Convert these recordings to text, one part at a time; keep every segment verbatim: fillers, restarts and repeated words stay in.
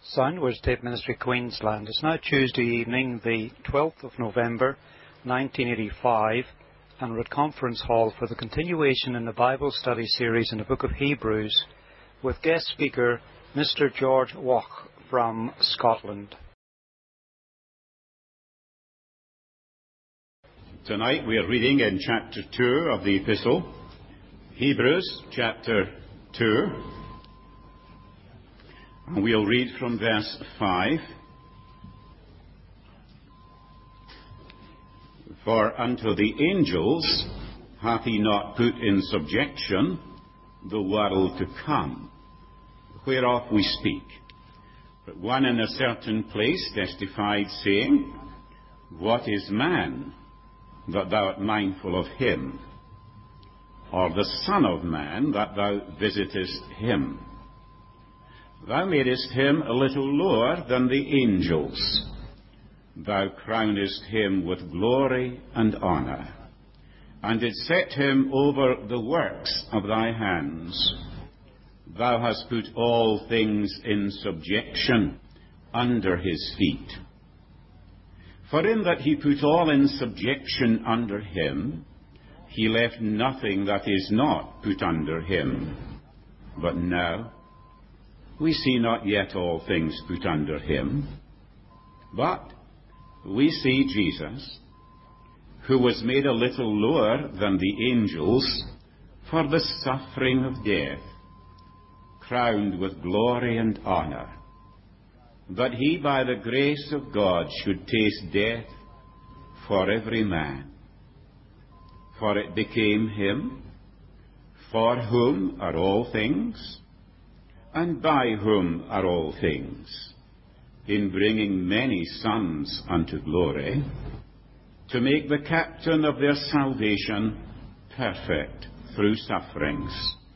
Soundwords Tape Ministry, Queensland. It's now Tuesday evening, the twelfth of November, nineteen eighty-five, and we're at Conference Hall for the continuation in the Bible study series in the book of Hebrews, with guest speaker Mister George Wach from Scotland. Tonight we are reading in chapter two of the epistle, Hebrews chapter two. And we'll read from verse five. For unto the angels hath he not put in subjection the world to come, whereof we speak. But one in a certain place testified, saying, What is man, that thou art mindful of him? Or the Son of Man, that thou visitest him? Thou madest him a little lower than the angels. Thou crownest him with glory and honour, and didst set him over the works of thy hands. Thou hast put all things in subjection under his feet. For in that he put all in subjection under him, he left nothing that is not put under him. But now we see not yet all things put under him, but we see Jesus, who was made a little lower than the angels for the suffering of death, crowned with glory and honour, that he by the grace of God should taste death for every man. For it became him, for whom are all things, and by whom are all things, in bringing many sons unto glory, to make the captain of their salvation perfect through sufferings.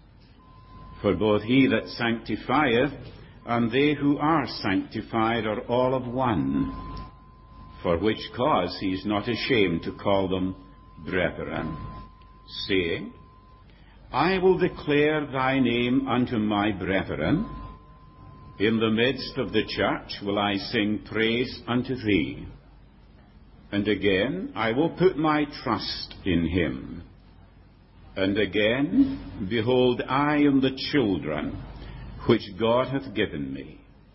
For both he that sanctifieth and they who are sanctified are all of one, for which cause he is not ashamed to call them brethren, saying, I will declare thy name unto my brethren. In the midst of the church will I sing praise unto thee. And again, I will put my trust in him. And again, behold, I am the children which God hath given me.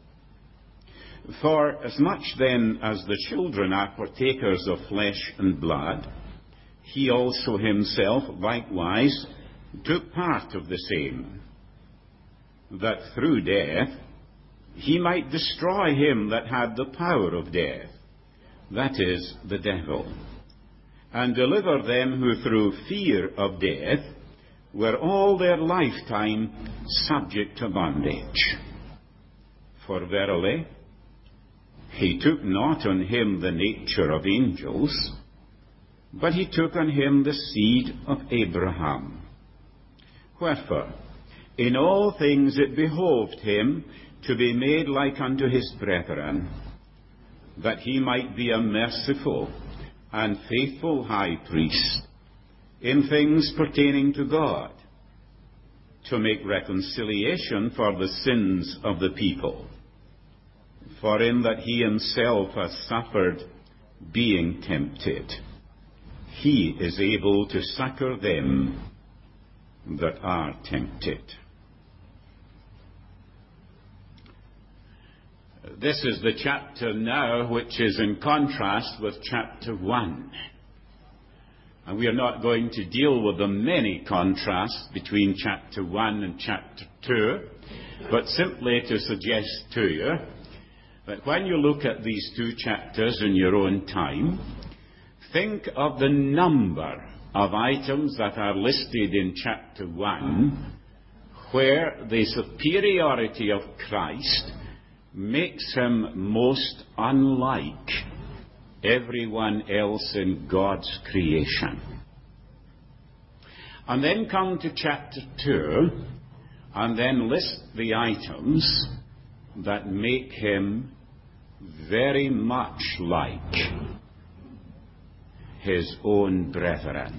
For as much then as the children are partakers of flesh and blood, he also himself likewise took part of the same, that through death he might destroy him that had the power of death, that is, the devil, and deliver them who through fear of death were all their lifetime subject to bondage. For verily, he took not on him the nature of angels, but he took on him the seed of Abraham. Wherefore, in all things it behoved him to be made like unto his brethren, that he might be a merciful and faithful high priest in things pertaining to God, to make reconciliation for the sins of the people. For in that he himself hath suffered, being tempted, he is able to succor them that are tempted. This is the chapter now which is in contrast with chapter one. And we are not going to deal with the many contrasts between chapter one and chapter two, but simply to suggest to you that when you look at these two chapters in your own time, think of the number of items that are listed in chapter one, where the superiority of Christ makes him most unlike everyone else in God's creation. And then come to chapter two, and then list the items that make him very much like his own brethren.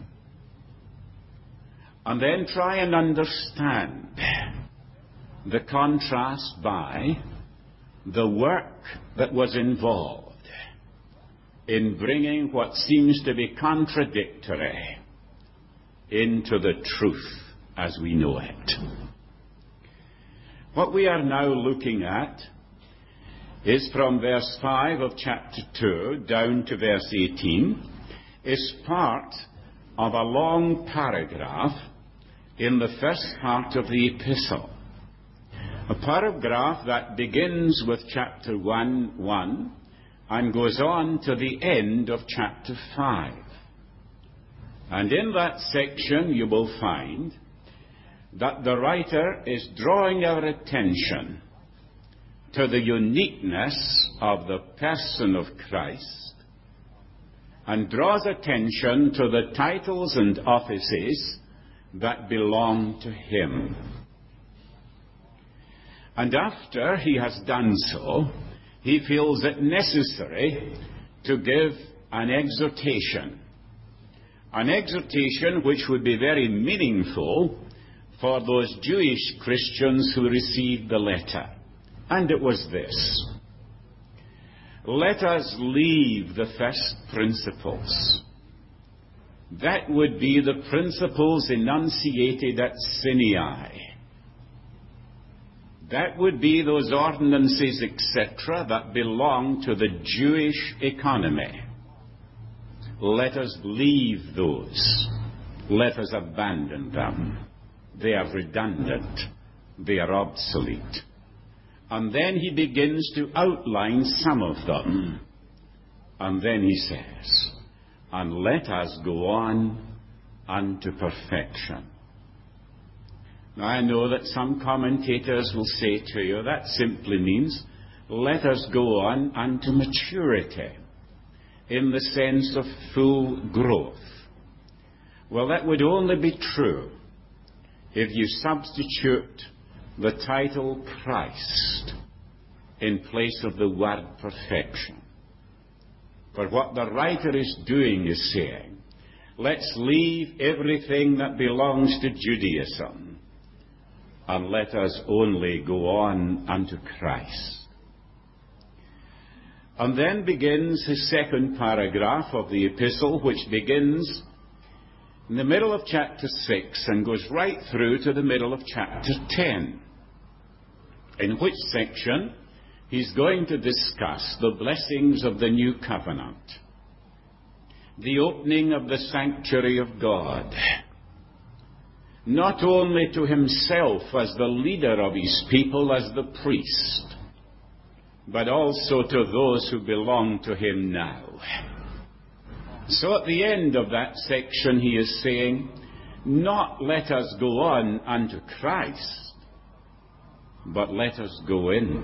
And then try and understand the contrast by the work that was involved in bringing what seems to be contradictory into the truth as we know it. What we are now looking at is from verse five of chapter two down to verse eighteen, is part of a long paragraph in the first part of the epistle. A paragraph that begins with chapter one, one, and goes on to the end of chapter five. And in that section you will find that the writer is drawing our attention to the uniqueness of the person of Christ, and draws attention to the titles and offices that belong to him. And after he has done so, he feels it necessary to give an exhortation. An exhortation which would be very meaningful for those Jewish Christians who received the letter. And it was this: let us leave the first principles. That would be the principles enunciated at Sinai. That would be those ordinances, et cetera, that belong to the Jewish economy. Let us leave those. Let us abandon them. They are redundant. They are obsolete. And then he begins to outline some of them. And then he says, and let us go on unto perfection. Now, I know that some commentators will say to you, that simply means, let us go on unto maturity, in the sense of full growth. Well, that would only be true if you substitute the title Christ in place of the word perfection. But what the writer is doing is saying, let's leave everything that belongs to Judaism, and let us only go on unto Christ. And then begins his second paragraph of the epistle, which begins in the middle of chapter six and goes right through to the middle of chapter ten, in which section he's going to discuss the blessings of the new covenant, the opening of the sanctuary of God, not only to himself as the leader of his people, as the priest, but also to those who belong to him now. So at the end of that section he is saying, not let us go on unto Christ, but let us go in.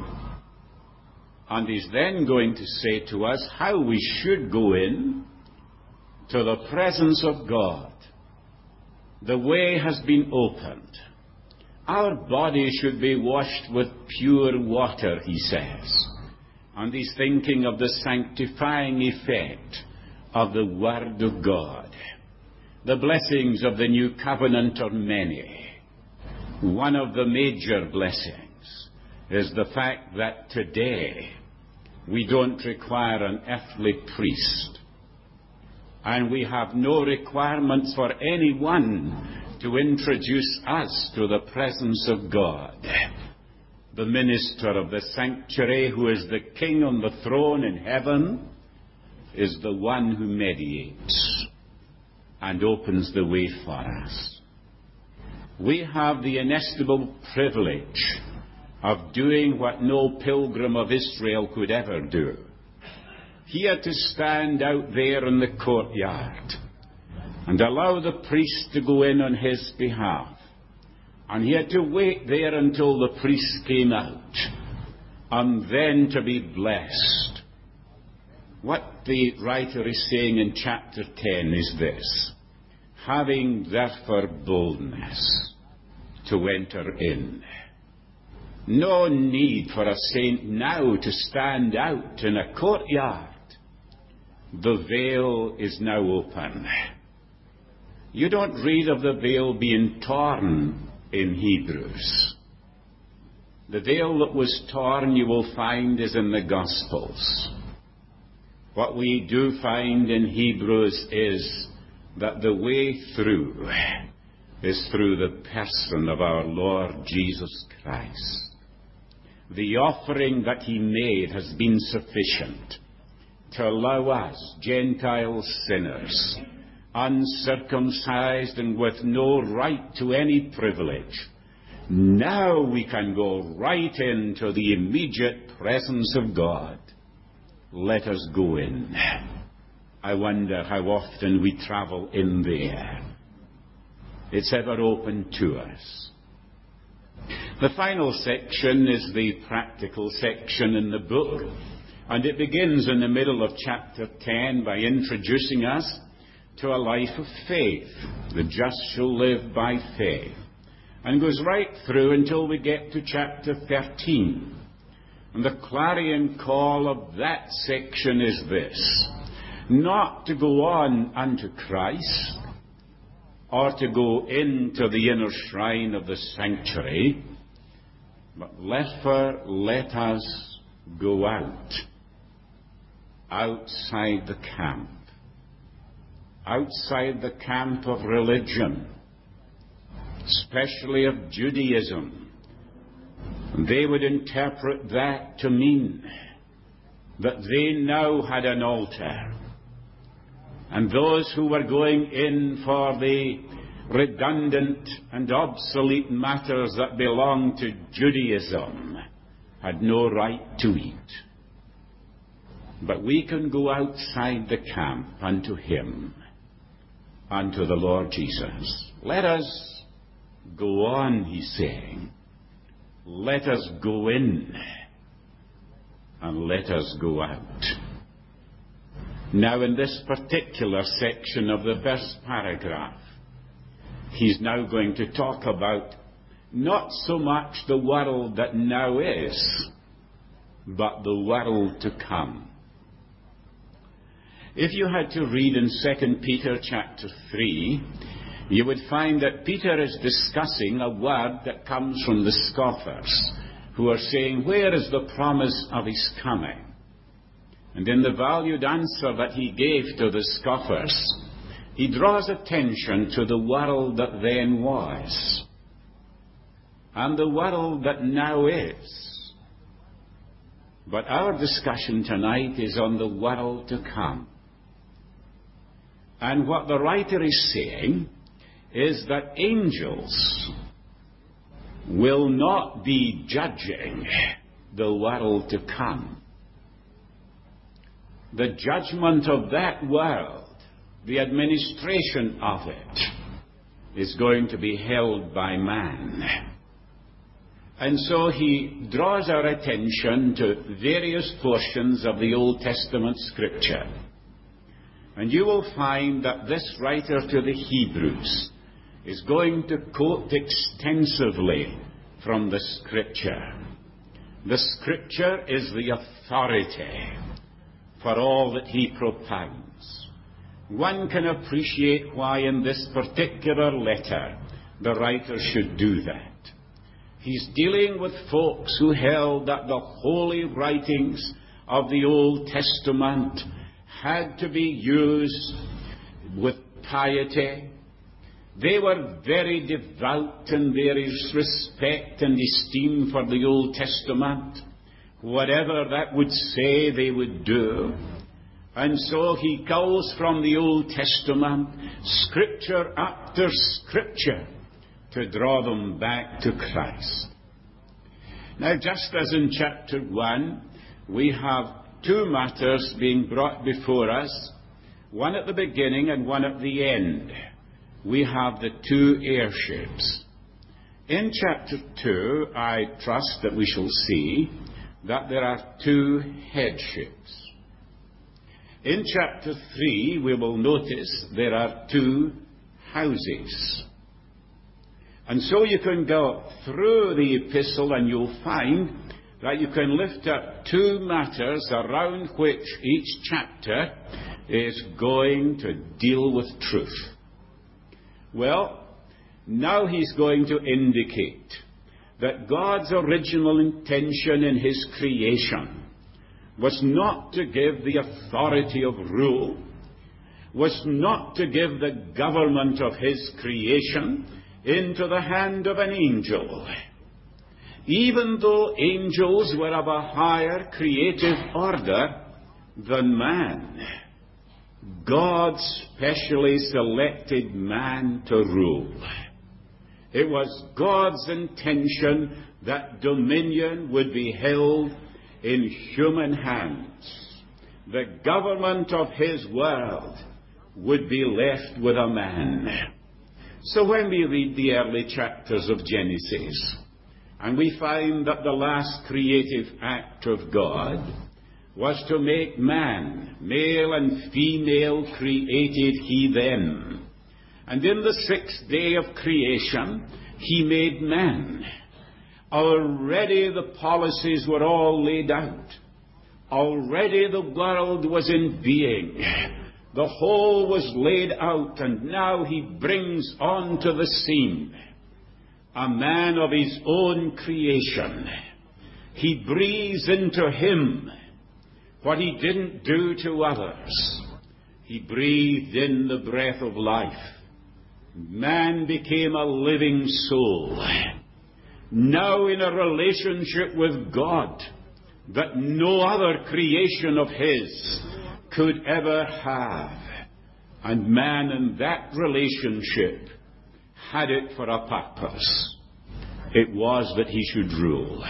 And he's then going to say to us how we should go in to the presence of God. The way has been opened. Our body should be washed with pure water, he says. And he's thinking of the sanctifying effect of the Word of God. The blessings of the new covenant are many. One of the major blessings is the fact that today we don't require an earthly priest. And we have no requirements for anyone to introduce us to the presence of God. The minister of the sanctuary, who is the king on the throne in heaven, is the one who mediates and opens the way for us. We have the inestimable privilege of doing what no pilgrim of Israel could ever do. He had to stand out there in the courtyard and allow the priest to go in on his behalf. And he had to wait there until the priest came out, and then to be blessed. What the writer is saying in chapter ten is this: having therefore boldness to enter in. No need for a saint now to stand out in a courtyard. The veil is now open. You don't read of the veil being torn in Hebrews. The veil that was torn, you will find, is in the Gospels. What we do find in Hebrews is that the way through is through the person of our Lord Jesus Christ. The offering that he made has been sufficient to allow us, Gentile sinners, uncircumcised and with no right to any privilege, now we can go right into the immediate presence of God. Let us go in. I wonder how often we travel in there. It's ever open to us. The final section is the practical section in the book, and it begins in the middle of chapter ten by introducing us to a life of faith. The just shall live by faith, and goes right through until we get to chapter thirteen. And the clarion call of that section is this: not to go on unto Christ, or to go into the inner shrine of the sanctuary, but rather let us go out, outside the camp, outside the camp of religion, especially of Judaism. They would interpret that to mean that they now had an altar, and those who were going in for the redundant and obsolete matters that belonged to Judaism had no right to eat. But we can go outside the camp unto him, unto the Lord Jesus. Let us go on, he's saying. Let us go in, and let us go out. Now, in this particular section of the first paragraph, he's now going to talk about not so much the world that now is, but the world to come. If you had to read in Second Peter chapter three, you would find that Peter is discussing a word that comes from the scoffers, who are saying, where is the promise of his coming? And in the valued answer that he gave to the scoffers, he draws attention to the world that then was, and the world that now is. But our discussion tonight is on the world to come. And what the writer is saying is that angels will not be judging the world to come. The judgment of that world, the administration of it, is going to be held by man. And so he draws our attention to various portions of the Old Testament scripture. And you will find that this writer to the Hebrews is going to quote extensively from the scripture. The scripture is the authority for all that he propounds. One can appreciate why in this particular letter the writer should do that. He's dealing with folks who held that the holy writings of the Old Testament had to be used with piety. They were very devout in their respect and esteem for the Old Testament. Whatever that would say, they would do. And so he calls from the Old Testament scripture after scripture to draw them back to Christ. Now, just as in chapter one, we have two matters being brought before us, one at the beginning and one at the end. We have the two heirships. In chapter two, I trust that we shall see that there are two headships. In chapter three, we will notice there are two houses. And so you can go through the epistle and you'll find that you can lift up two matters around which each chapter is going to deal with truth. Well, now he's going to indicate that God's original intention in his creation was not to give the authority of rule, was not to give the government of his creation into the hand of an angel. Even though angels were of a higher creative order than man, God specially selected man to rule. It was God's intention that dominion would be held in human hands. The government of his world would be left with a man. So when we read the early chapters of Genesis, and we find that the last creative act of God was to make man, male and female created he them. And in the sixth day of creation, he made man. Already the policies were all laid out. Already the world was in being. The whole was laid out, and now he brings onto the scene a man of his own creation. He breathes into him what he didn't do to others. He breathed in the breath of life. Man became a living soul, now in a relationship with God that no other creation of his could ever have. And man in that relationship had it for a purpose. It was that he should rule.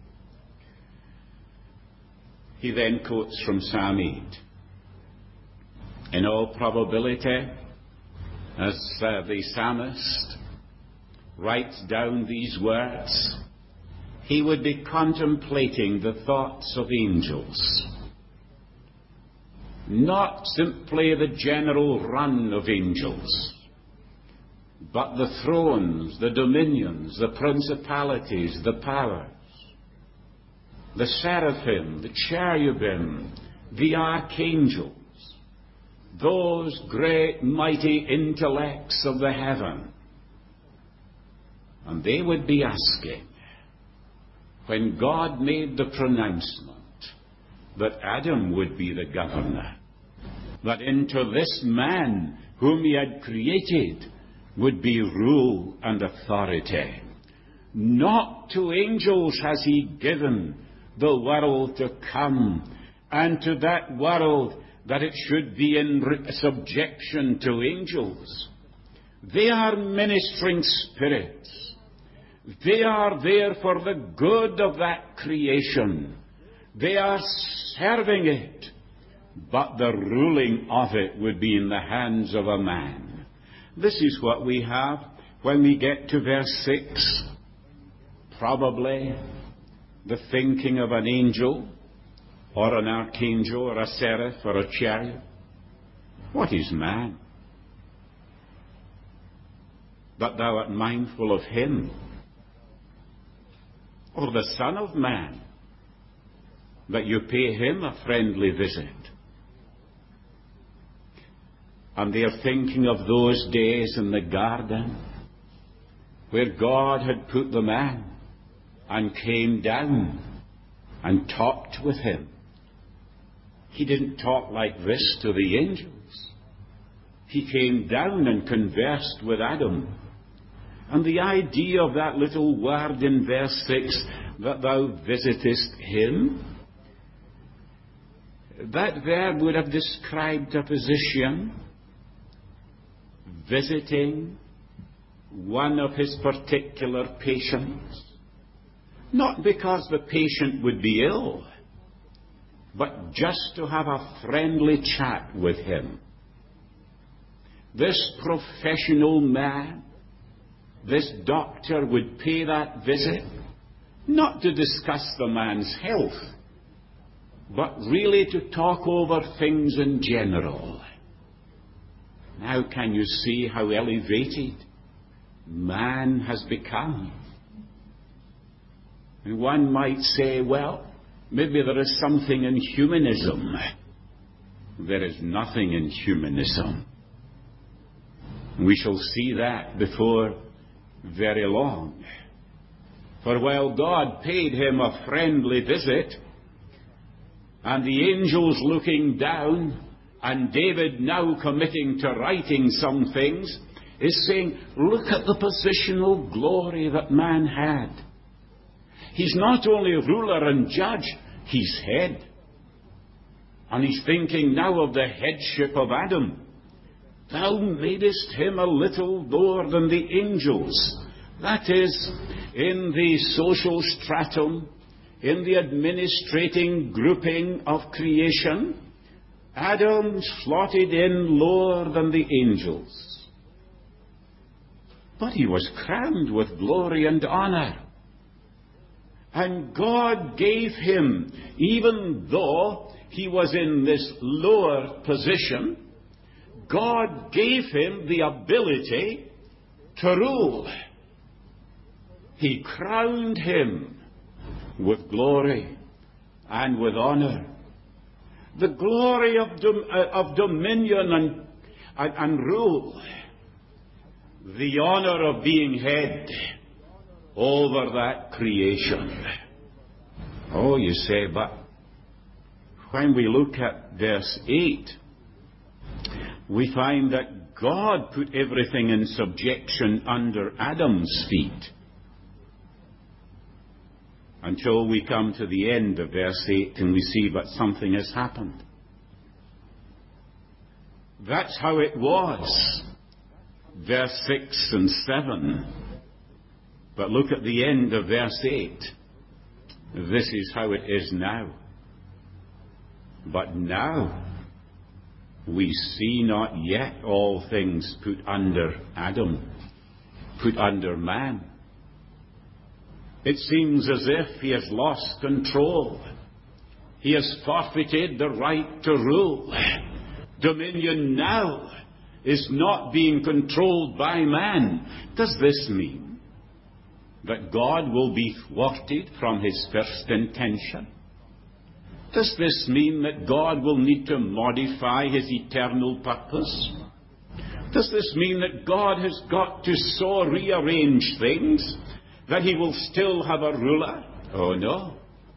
He then quotes from Psalm eight. In all probability, as uh, the psalmist writes down these words, he would be contemplating the thoughts of angels. Not simply the general run of angels, but the thrones, the dominions, the principalities, the powers, the seraphim, the cherubim, the archangels, those great mighty intellects of the heaven. And they would be asking, when God made the pronouncement that Adam would be the governor, that into this man whom he had created would be rule and authority. Not to angels has he given the world to come, and to that world that it should be in subjection to angels. They are ministering spirits. They are there for the good of that creation. They are serving it, but the ruling of it would be in the hands of a man. This is what we have when we get to verse six. Probably the thinking of an angel, or an archangel, or a seraph, or a chariot. What is man? That thou art mindful of him, or the Son of Man, that you pay him a friendly visit. And they are thinking of those days in the garden where God had put the man and came down and talked with him. He didn't talk like this to the angels. He came down and conversed with Adam. And the idea of that little word in verse six, that thou visitest him, that verb would have described a position, visiting one of his particular patients. Not because the patient would be ill, but just to have a friendly chat with him. This professional man, this doctor would pay that visit, not to discuss the man's health, but really to talk over things in general. Now can you see how elevated man has become? And one might say, well, maybe there is something in humanism. There is nothing in humanism. We shall see that before very long. For while God paid him a friendly visit, and the angels looking down, and David now committing to writing some things, is saying, look at the positional glory that man had. He's not only ruler and judge, he's head. And he's thinking now of the headship of Adam. Thou madest him a little lower than the angels. That is, in the social stratum, in the administrating grouping of creation, Adam slotted in lower than the angels. But he was crowned with glory and honor. And God gave him, even though he was in this lower position, God gave him the ability to rule. He crowned him with glory and with honor. The glory of, dom- of dominion and, and, and rule. The honor of being head over that creation. Oh, you say, but when we look at verse eight, we find that God put everything in subjection under Adam's feet. Until we come to the end of verse eight and we see that something has happened. That's how it was. Verse six and seven. But look at the end of verse eight. This is how it is now. But now we see not yet all things put under Adam, put under man. It seems as if he has lost control. He has forfeited the right to rule. Dominion now is not being controlled by man. Does this mean that God will be thwarted from his first intention? Does this mean that God will need to modify his eternal purpose? Does this mean that God has got to so rearrange things that he will still have a ruler? Oh, no.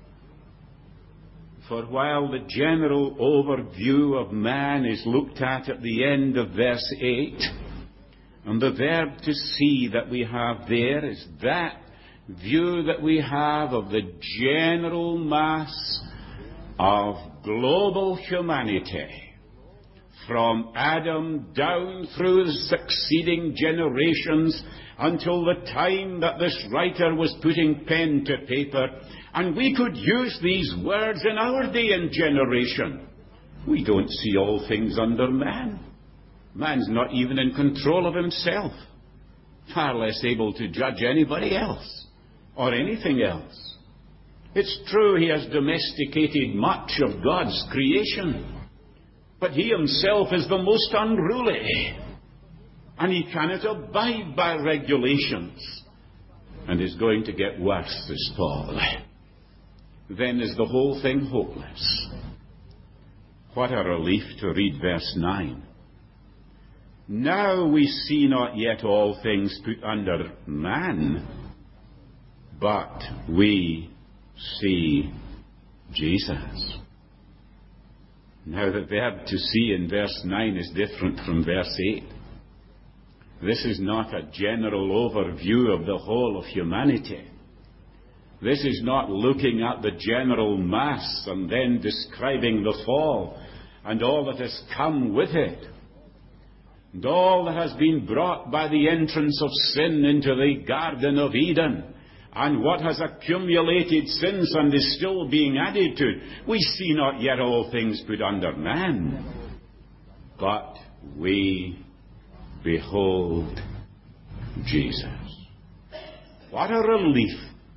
For while the general overview of man is looked at at the end of verse eight, and the verb to see that we have there is that view that we have of the general mass of global humanity, from Adam down through the succeeding generations until the time that this writer was putting pen to paper. And we could use these words in our day and generation. We don't see all things under man. Man's not even in control of himself, far less able to judge anybody else or anything else. It's true he has domesticated much of God's creation, but he himself is the most unruly, and he cannot abide by regulations, and is going to get worse this fall. Then is the whole thing hopeless. What a relief to read verse nine. Now we see not yet all things put under man, but we see Jesus. Now the verb to see in verse nine is different from verse eight. This is not a general overview of the whole of humanity. This is not looking at the general mass and then describing the fall and all that has come with it, and all that has been brought by the entrance of sin into the Garden of Eden, and what has accumulated since and is still being added to. We see not yet all things put under man, but we behold Jesus. What a relief.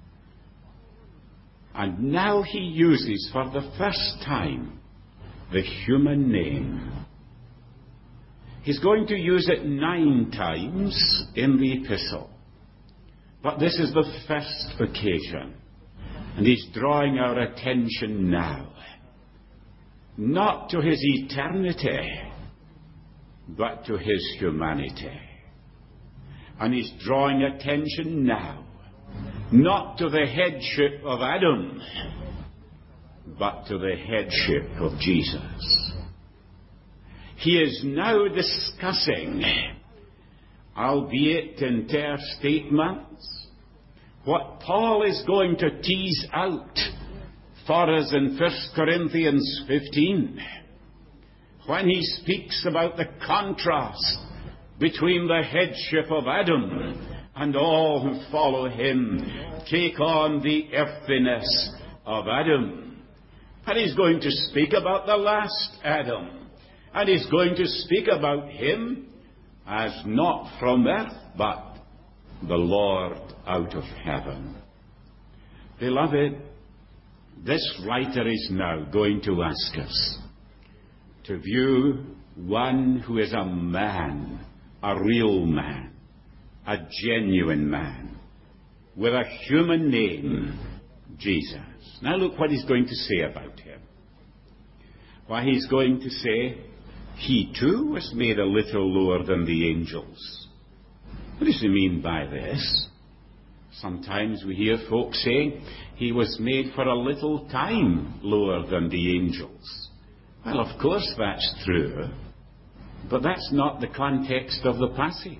And now he uses for the first time the human name. He's going to use it nine times in the epistle. But this is the first occasion. And he's drawing our attention now, not to his eternity, but to his humanity. And he's drawing attention now not to the headship of Adam, but to the headship of Jesus. He is now discussing, albeit in terse statements, what Paul is going to tease out for us in First Corinthians fifteen, when he speaks about the contrast between the headship of Adam and all who follow him take on the earthiness of Adam. And he's going to speak about the last Adam. And he's going to speak about him as not from earth, but the Lord out of heaven. Beloved, this writer is now going to ask us to view one who is a man, a real man, a genuine man, with a human name, Jesus. Now look what he's going to say about him. Why, he's going to say, he too was made a little lower than the angels. What does he mean by this? Sometimes we hear folks saying he was made for a little time lower than the angels. Well, of course that's true, but that's not the context of the passage.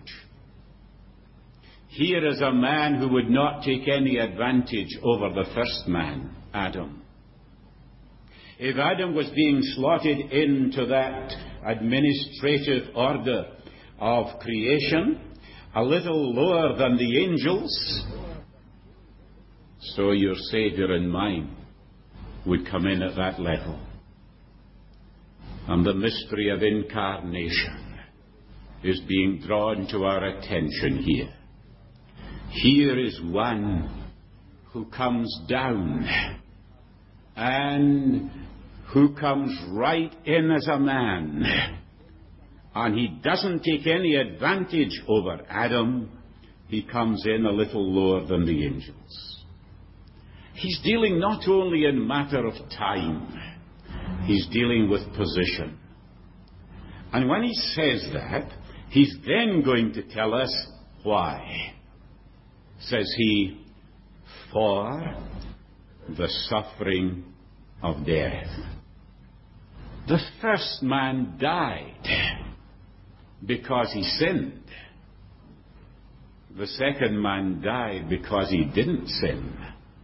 Here is a man who would not take any advantage over the first man, Adam. If Adam was being slotted into that administrative order of creation, a little lower than the angels, so your Saviour and mine would come in at that level. And the mystery of incarnation is being drawn to our attention here. Here is one who comes down and who comes right in as a man. And he doesn't take any advantage over Adam. He comes in a little lower than the angels. He's dealing not only in matter of time, he's dealing with position. And when he says that, he's then going to tell us why. Says he, for the suffering of death. The first man died because he sinned. The second man died because he didn't sin.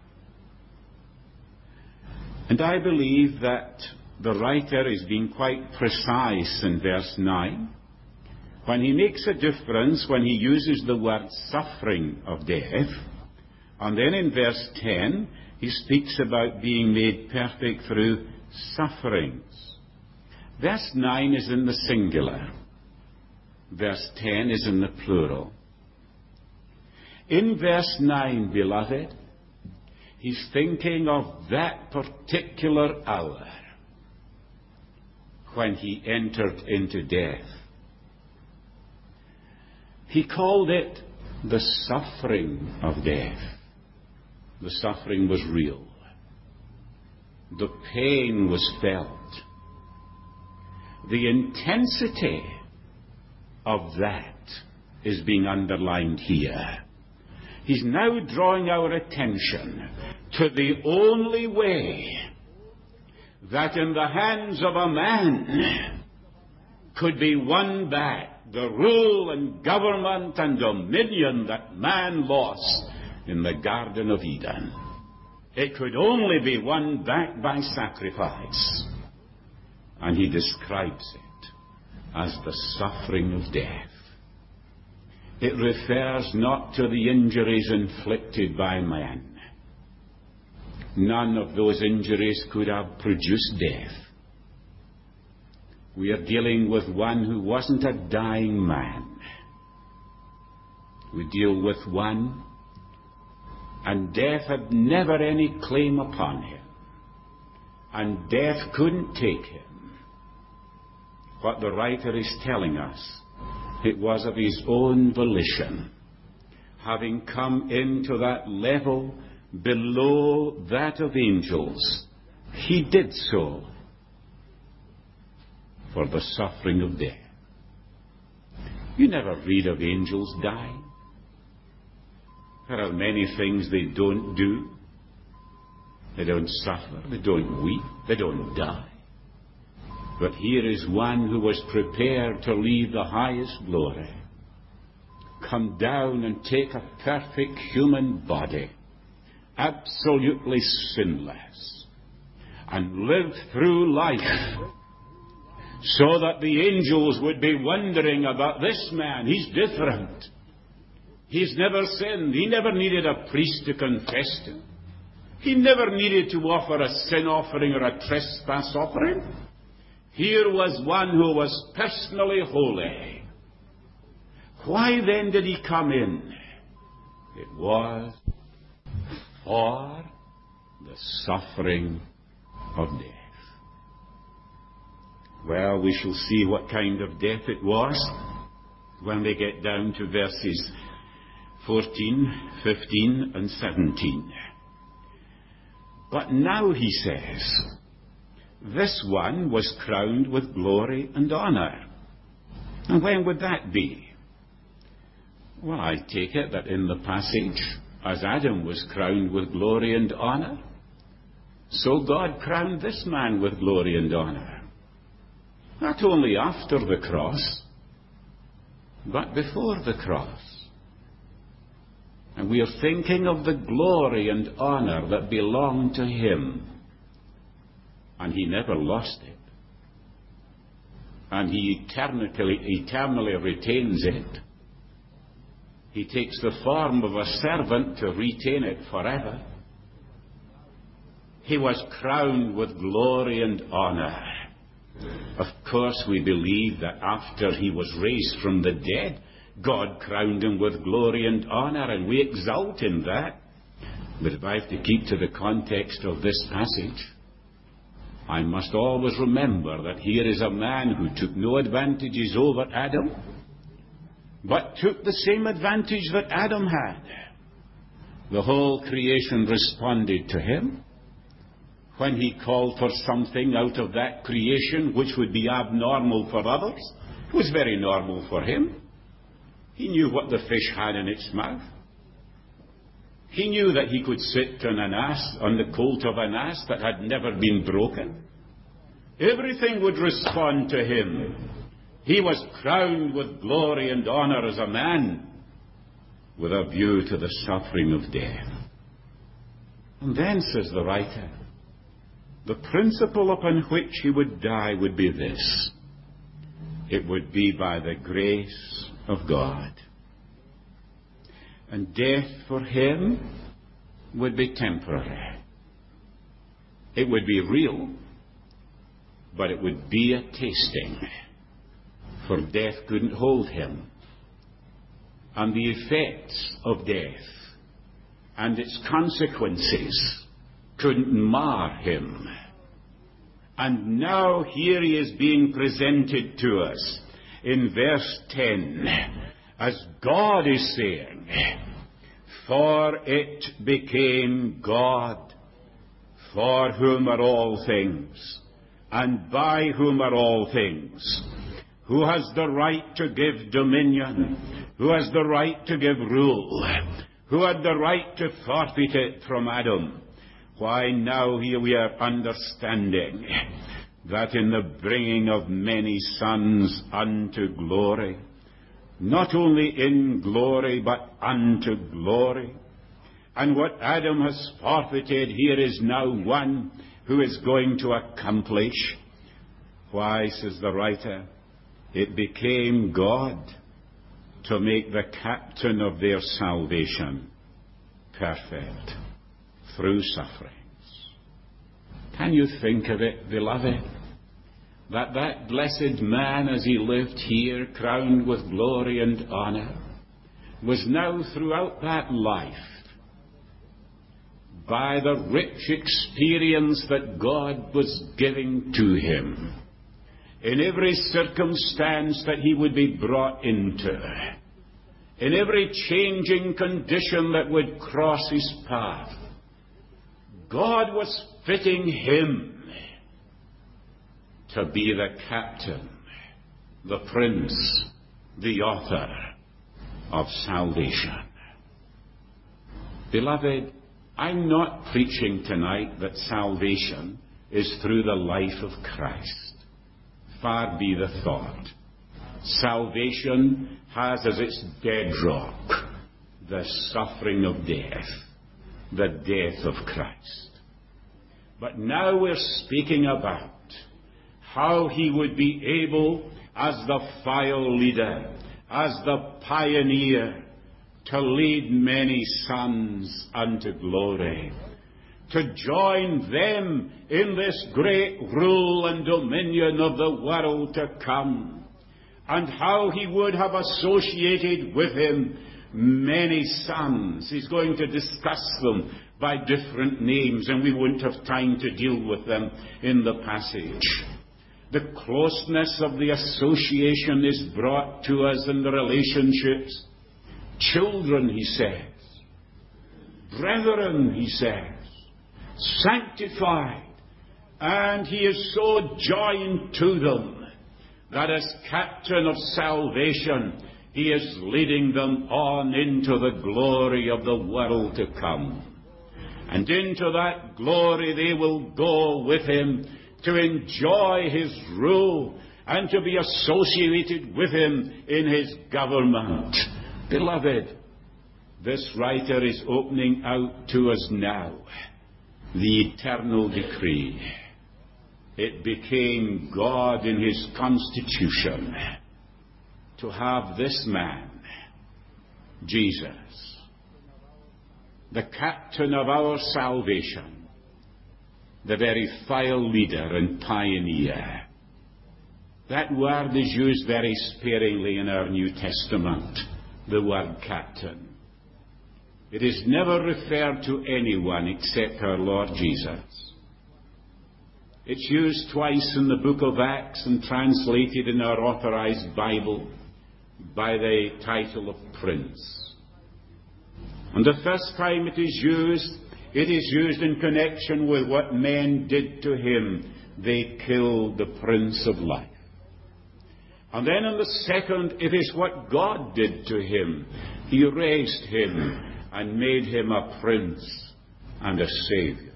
And I believe that the writer is being quite precise in verse nine when he makes a difference when he uses the word suffering of death. And then in verse ten, he speaks about being made perfect through sufferings. Verse nine is in the singular. Verse ten is in the plural. In verse nine, beloved, he's thinking of that particular hour when he entered into death. He called it the suffering of death. The suffering was real. The pain was felt. The intensity of that is being underlined here. He's now drawing our attention to the only way that in the hands of a man could be won back the rule and government and dominion that man lost in the Garden of Eden. It could only be won back by sacrifice. And he describes it as the suffering of death. It refers not to the injuries inflicted by man. None of those injuries could have produced death. We are dealing with one who wasn't a dying man. We deal with one, and death had never any claim upon him. And death couldn't take him. What the writer is telling us, it was of his own volition, having come into that level below that of angels. He did so for the suffering of death. You never read of angels dying. There are many things they don't do. They don't suffer, they don't weep, they don't die. But here is one who was prepared to leave the highest glory, come down and take a perfect human body, absolutely sinless, and live through life so that the angels would be wondering about this man. He's different. He's never sinned. He never needed a priest to confess to. He never needed to offer a sin offering or a trespass offering. Here was one who was personally holy. Why then did he come in? It was for the suffering of death. Well, we shall see what kind of death it was when we get down to verses fourteen, fifteen, and seventeen. But now he says, this one was crowned with glory and honor. And when would that be? Well, I take it that in the passage, as Adam was crowned with glory and honor, so God crowned this man with glory and honor. Not only after the cross, but before the cross. And we are thinking of the glory and honor that belonged to him. And he never lost it. And he eternally, eternally retains it. He takes the form of a servant to retain it forever. He was crowned with glory and honor. Of course, we believe that after he was raised from the dead, God crowned him with glory and honor, and we exult in that. But if I have to keep to the context of this passage, I must always remember that here is a man who took no advantages over Adam, but took the same advantage that Adam had. The whole creation responded to him. When he called for something out of that creation which would be abnormal for others, it was very normal for him. He knew what the fish had in its mouth. He knew that he could sit on an ass, on the colt of an ass that had never been broken. Everything would respond to him. He was crowned with glory and honor as a man, with a view to the suffering of death. And then, says the writer, the principle upon which he would die would be this. It would be by the grace of God. And death for him would be temporary. It would be real, but it would be a tasting. For death couldn't hold him. And the effects of death and its consequences couldn't mar him. And now here he is being presented to us in verse ten, as God is saying, for it became God, for whom are all things, and by whom are all things, who has the right to give dominion, who has the right to give rule, who had the right to forfeit it from Adam. Why, now here we are understanding that in the bringing of many sons unto glory, not only in glory, but unto glory, and what Adam has forfeited, here is now one who is going to accomplish. Why, says the writer, it became God to make the captain of their salvation perfect through sufferings. Can you think of it, beloved? That that blessed man, as he lived here, crowned with glory and honor, was now throughout that life, by the rich experience that God was giving to him, in every circumstance that he would be brought into, in every changing condition that would cross his path, God was fitting him to be the captain, the prince, the author of salvation. Beloved, I'm not preaching tonight that salvation is through the life of Christ. Far be the thought. Salvation has as its bedrock the suffering of death, the death of Christ. But now we're speaking about how he would be able, as the file leader, as the pioneer, to lead many sons unto glory, to join them in this great rule and dominion of the world to come, and how he would have associated with him many sons. He's going to discuss them by different names, and we won't have time to deal with them in the passage. The closeness of the association is brought to us in the relationships. Children, he says. Brethren, he says. Sanctified. And he is so joined to them that as captain of salvation, he is leading them on into the glory of the world to come. And into that glory they will go with him to enjoy his rule and to be associated with him in his government. Beloved, this writer is opening out to us now the eternal decree. It became God in his constitution to have this man, Jesus, the captain of our salvation, the very file leader and pioneer. That word is used very sparingly in our New Testament, the word captain. It is never referred to anyone except our Lord Jesus. It's used twice in the book of Acts and translated in our Authorized Bible by the title of Prince. And the first time it is used, it is used in connection with what men did to him. They killed the Prince of Life. And then in the second, it is what God did to him. He raised him and made him a prince and a savior.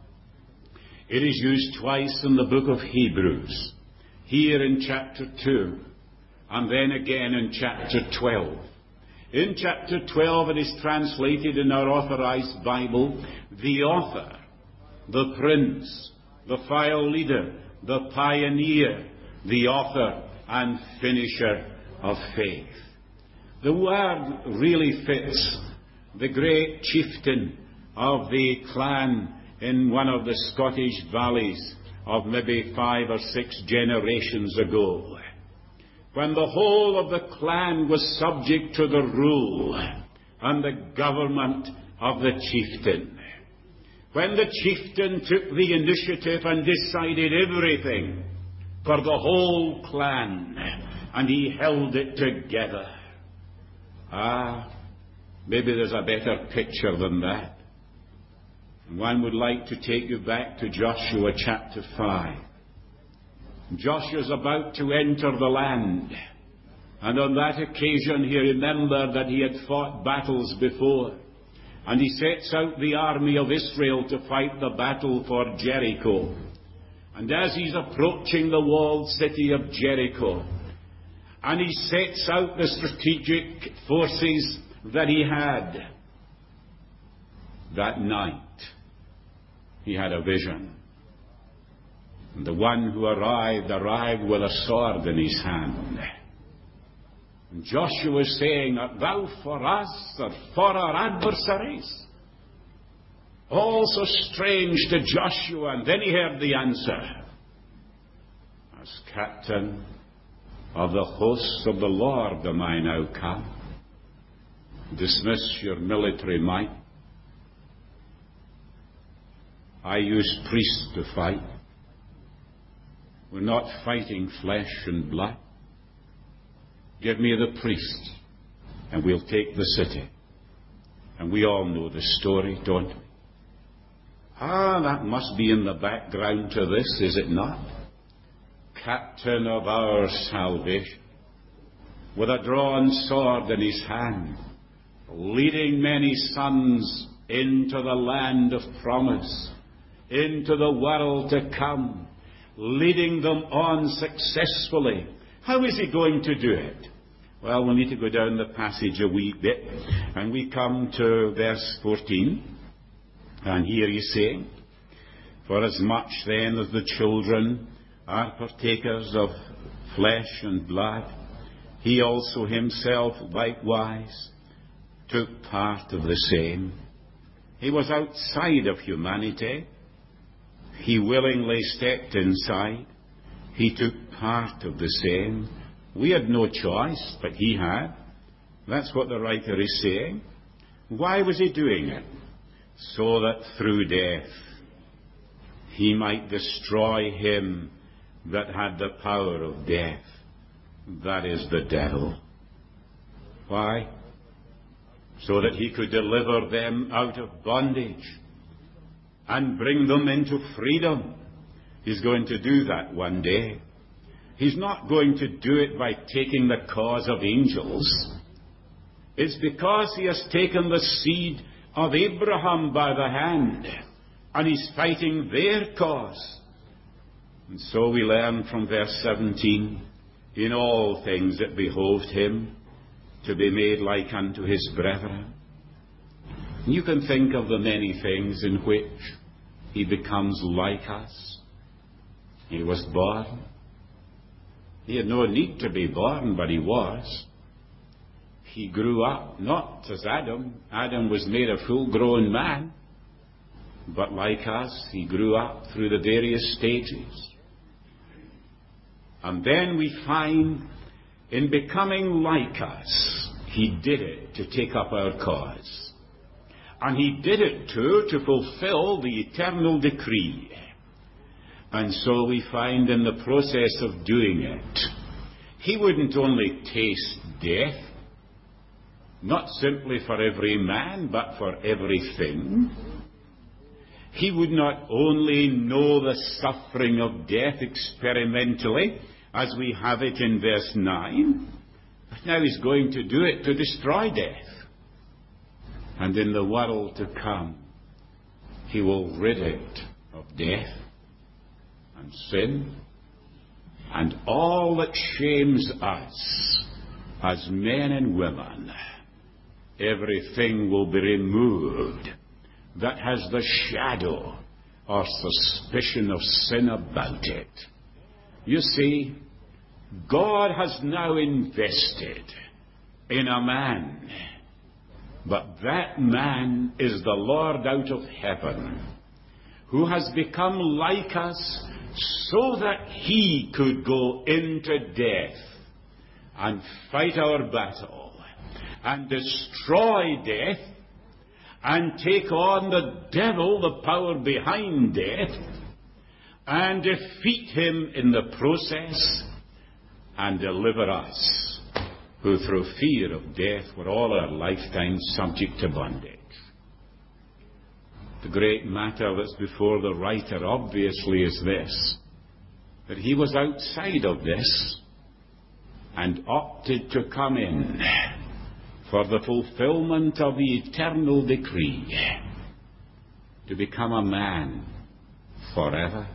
It is used twice in the book of Hebrews, here in chapter two, and then again in chapter twelve. In chapter twelve, it is translated in our Authorized Bible, the author, the prince, the file leader, the pioneer, the author and finisher of faith. The word really fits the great chieftain of the clan in one of the Scottish valleys of maybe five or six generations ago, when the whole of the clan was subject to the rule and the government of the chieftain. When the chieftain took the initiative and decided everything for the whole clan, and he held it together. Ah, maybe there's a better picture than that. One would like to take you back to Joshua chapter five. Joshua's about to enter the land, and on that occasion he remembered that he had fought battles before, and he sets out the army of Israel to fight the battle for Jericho. And as he's approaching the walled city of Jericho, and he sets out the strategic forces that he had, that night he had a vision. And the one who arrived, arrived with a sword in his hand. And Joshua was saying, "Art thou for us or for our adversaries?" All so strange to Joshua, and then he heard the answer. "As captain of the hosts of the Lord am I now come. Dismiss your military might. I use priests to fight. We're not fighting flesh and blood. Give me the priests, and we'll take the city." And we all know the story, don't we? Ah, that must be in the background to this, is it not? Captain of our salvation, with a drawn sword in his hand, leading many sons into the land of promise, into the world to come, leading them on successfully. How is he going to do it? Well, we'll need to go down the passage a wee bit, and we come to verse fourteen, and here he's saying, "For as much then as the children are partakers of flesh and blood, he also himself likewise took part of the same." He was outside of humanity. He willingly stepped inside. He took part of the same. We had no choice, but he had. That's what the writer is saying. Why was he doing it? So that through death he might destroy him that had the power of death. That is the devil. Why? So that he could deliver them out of bondage and bring them into freedom. He's going to do that one day. He's not going to do it by taking the cause of angels. It's because he has taken the seed of Abraham by the hand, and he's fighting their cause. And so we learn from verse seventeen, "In all things it behoved him to be made like unto his brethren." You can think of the many things in which he becomes like us. He was born. He had no need to be born, but he was. He grew up, not as Adam. Adam was made a full-grown man. But like us, he grew up through the various stages. And then we find, in becoming like us, he did it to take up our cause. And he did it too to fulfill the eternal decree. And so we find in the process of doing it, he wouldn't only taste death, not simply for every man, but for everything. He would not only know the suffering of death experimentally, as we have it in verse nine, but now he's going to do it to destroy death. And in the world to come, he will rid it of death and sin and all that shames us as men and women. Everything will be removed that has the shadow or suspicion of sin about it. You see, God has now invested in a man, but that man is the Lord out of heaven, who has become like us so that he could go into death and fight our battle and destroy death and take on the devil, the power behind death, and defeat him in the process and deliver us, who through fear of death were all our lifetime subject to bondage. The great matter that's before the writer obviously is this, that he was outside of this and opted to come in for the fulfillment of the eternal decree, to become a man forever.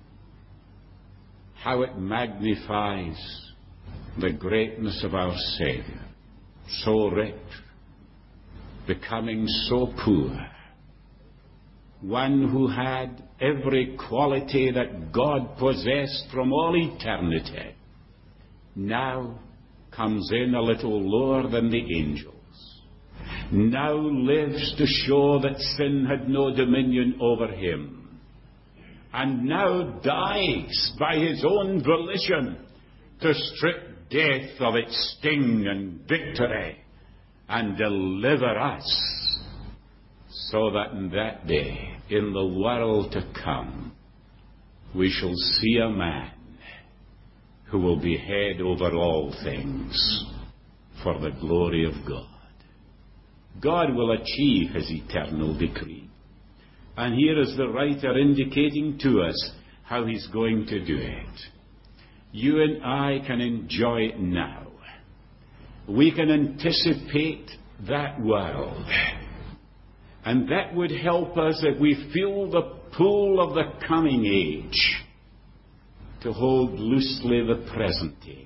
How it magnifies the greatness of our Saviour, so rich, becoming so poor, one who had every quality that God possessed from all eternity, now comes in a little lower than the angels, now lives to show that sin had no dominion over him, and now dies by his own volition to strip death of its sting and victory and deliver us, so that in that day, in the world to come, we shall see a man who will be head over all things for the glory of God. God will achieve his eternal decree. And here is the writer indicating to us how he's going to do it. You and I can enjoy it now. We can anticipate that world. And that would help us if we feel the pull of the coming age to hold loosely the present age.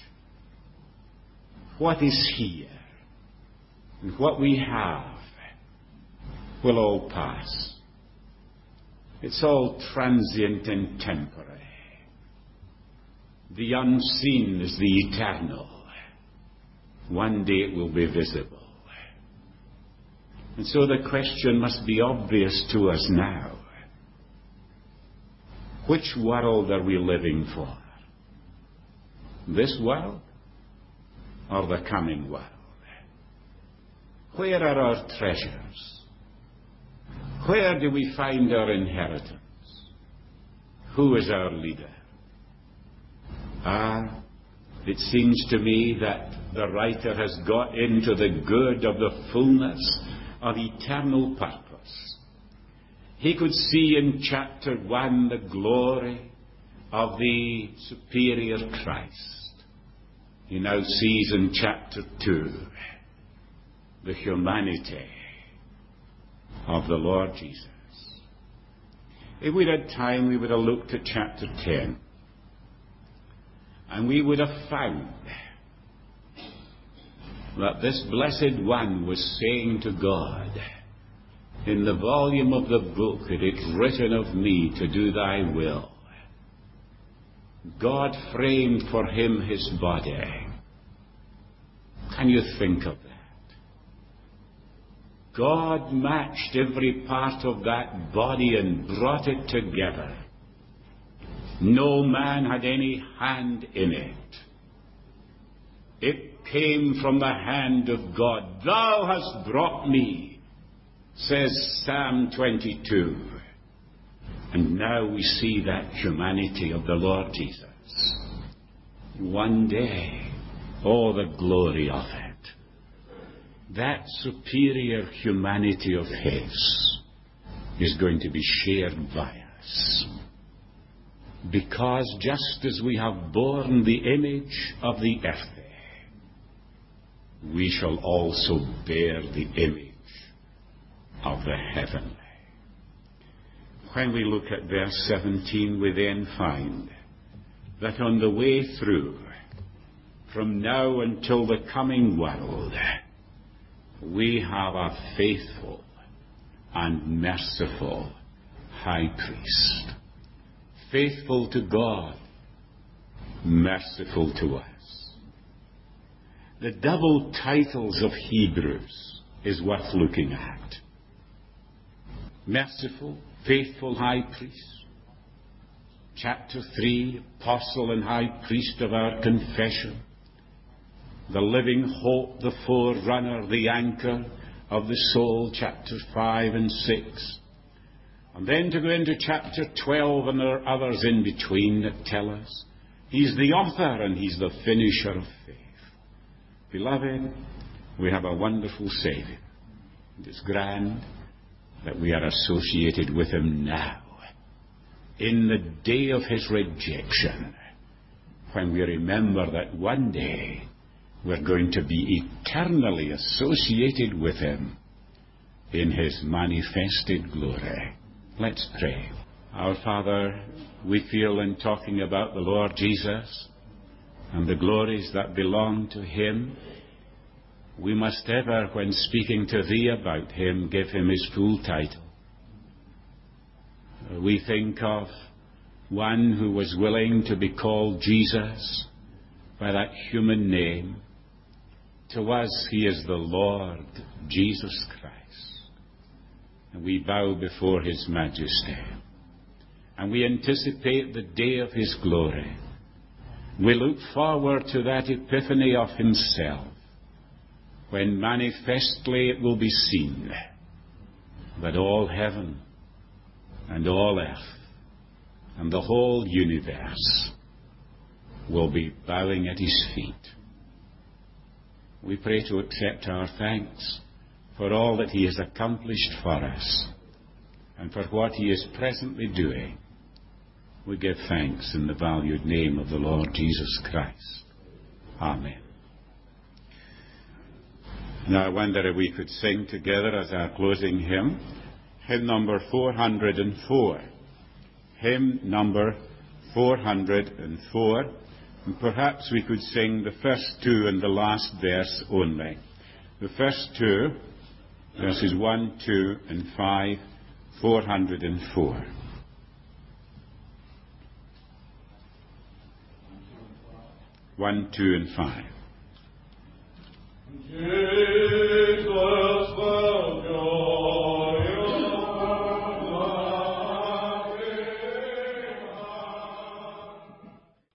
What is here and what we have will all pass. It's all transient and temporary. The unseen is the eternal. One day it will be visible. And so the question must be obvious to us now. Which world are we living for? This world or the coming world? Where are our treasures? Where do we find our inheritance? Who is our leader? Ah, it seems to me that the writer has got into the good of the fullness of eternal purpose. He could see in chapter one the glory of the superior Christ. He now sees in chapter two the humanity of the Lord Jesus. If we'd had time, we would have looked at chapter ten, and we would have found that this blessed one was saying to God, in the volume of the book it is written of me to do thy will. God framed for him his body. Can you think of that? God matched every part of that body and brought it together. No man had any hand in it. It came from the hand of God. Thou hast brought me, says Psalm twenty-two. And now we see that humanity of the Lord Jesus. One day, oh, the glory of it. That superior humanity of his is going to be shared by us. Because just as we have borne the image of the earthly, we shall also bear the image of the heavenly. When we look at verse seventeen, we then find that on the way through, from now until the coming world, we have a faithful and merciful high priest. Faithful to God, merciful to us. The double titles of Hebrews is worth looking at. Merciful, faithful high priest. Chapter three, apostle and high priest of our confession. The living hope, the forerunner, the anchor of the soul, chapter five and six. And then to go into chapter twelve, and there are others in between that tell us he's the author and he's the finisher of faith. Beloved, we have a wonderful Saviour. It is grand that we are associated with him now, in the day of his rejection, when we remember that one day we're going to be eternally associated with him in his manifested glory. Let's pray. Our Father, we feel in talking about the Lord Jesus and the glories that belong to him, we must ever, when speaking to thee about him, give him his full title. We think of one who was willing to be called Jesus by that human name. To us, he is the Lord Jesus Christ. And we bow before his majesty. And we anticipate the day of his glory. We look forward to that epiphany of himself, when manifestly it will be seen that all heaven and all earth and the whole universe will be bowing at his feet. We pray to accept our thanks for all that he has accomplished for us and for what he is presently doing. We give thanks in the valued name of the Lord Jesus Christ. Amen. And I wonder if we could sing together as our closing hymn, hymn number four hundred four. Hymn number four hundred four. And perhaps we could sing the first two and the last verse only. The first two, verses one, two, and five, four hundred four. One, two, and five.